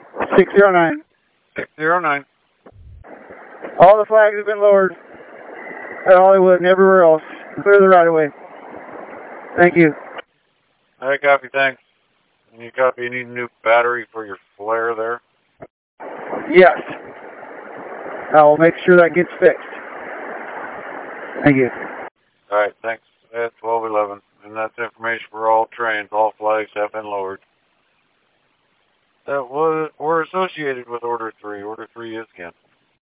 609. 609. All the flags have been lowered at Hollywood and everywhere else. Clear the right of way. Thank you. Alright, copy, thanks. You copy, you need a new battery for your flare there? Yes. I will make sure that gets fixed. Thank you. Alright, thanks. At 1211. And that's information for all trains. All flags have been lowered. That were associated with Order 3.